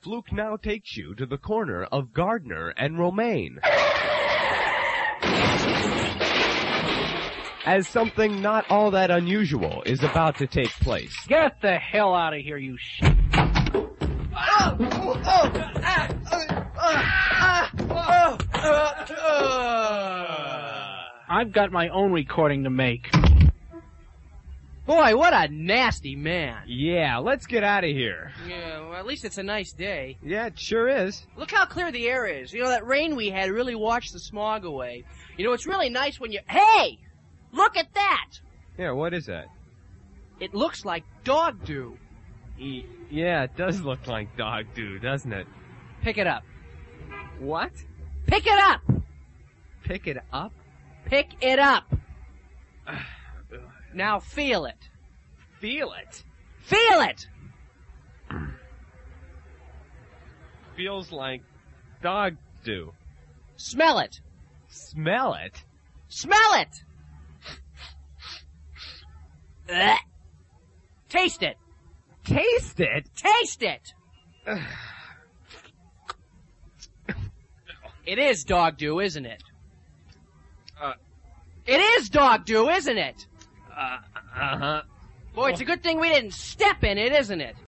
Fluke now takes you to the corner of Gardner and Romaine, as something not all that unusual is about to take place. Get the hell out of here, you shit. I've got my own recording to make. Boy, what a nasty man. Yeah, let's get out of here. Yeah, well, at least it's a nice day. Yeah, it sure is. Look how clear the air is. You know, that rain we had really washed the smog away. You know, it's really nice when you... Hey! Look at that! Yeah, what is that? It looks like dog dew. Yeah, it does look like dog dew, doesn't it? Pick it up. What? Pick it up! Pick it up? Pick it up! Now feel it. Feel it? Feel it! Feels like dog dew. Smell it. Smell it? Smell it! Ugh. Taste it. Taste it? Taste it! It is dog dew, isn't it? It is dog dew, isn't it? Uh-huh. Boy, it's a good thing we didn't step in it, isn't it?